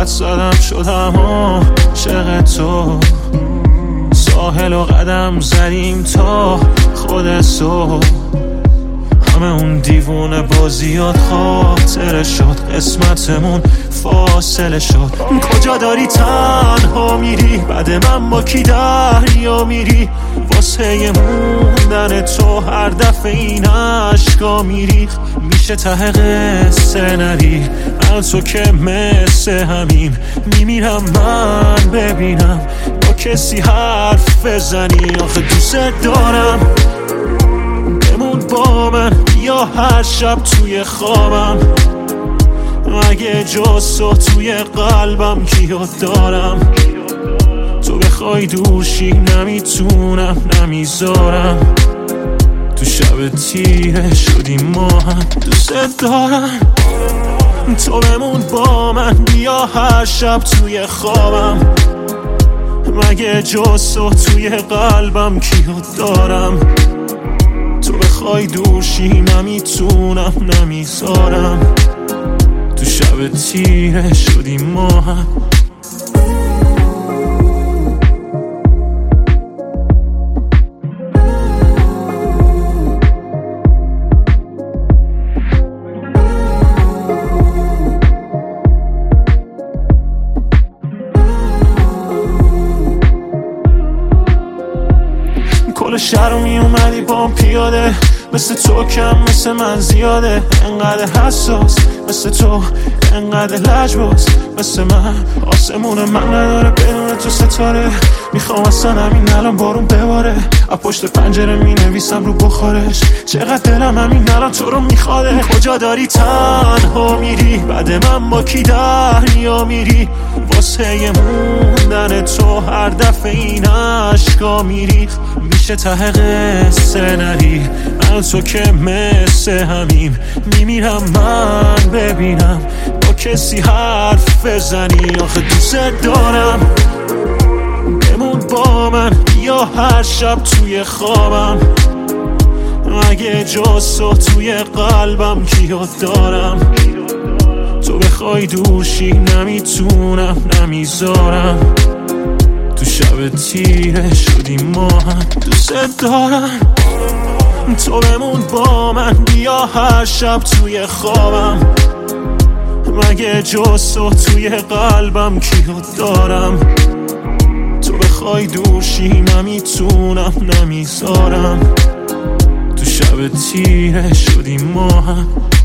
حد زدم شدم عاشق تو. ساحل و قدم زدیم تا خود صبح، همه اون دیوونه بازیات خاطره شد، قسمتمون فاصله شد. کجا داری تنها میری؟ بعد من با کی دریا میری؟ واسه موندن تو هر دفعه این عشقا میری. میشه ته قصه نری از تو که مثل همین میمیرم من ببینم با کسی حرف بزنی. آخه دوست دارم بمون با من، یا هر شب توی خوابم، اگه جز تو توی قلبم کیو دارم. تو بخوای دورشی نمیتونم نمیذارم، تو شب تیره شدیم ما هم. دوست دارم تو بمون با من، بیا هر شب توی خوابم، مگه جز تو توی قلبم کیو دارم. تو بخوای دورشی نمیتونم نمیذارم، تو شب تیره شدیم ما هم. کل شهر رو می اومدی با پیاده، مثل تو کم مثل من زیاده. انقدر حساس مثل تو، انقدر لجباز مثل من. آسمون من نداره بدون تو ستاره، میخوام اصلا همین الان بارون بباره. از پشت پنجره می نویسم رو بخارش، چقدر دلم همین الان تو رو میخواده. کجا داری تنها میری؟ بعد من با کی دریا میری؟ واسه موندن تو هر دفعه این عشقا میری. میشه ته قصه نری از تو که مثل همین میمیرم من ببینم با کسی حرف بزنی. آخه دوست دارم بمون با من، یا هر شب توی خوابم، اگه جز تو توی قلبم کیو دارم. تو بخوای دورشی نمیتونم نمیذارم، تو شب تیره شدیم ما هم. دوست دارم تو بمون با من، بیا هر شب توی خوابم، مگه جز تو توی قلبم کیو دارم. تو بخوای دورشی نمیتونم نمیذارم، تو شب تیره شدیم ما هم.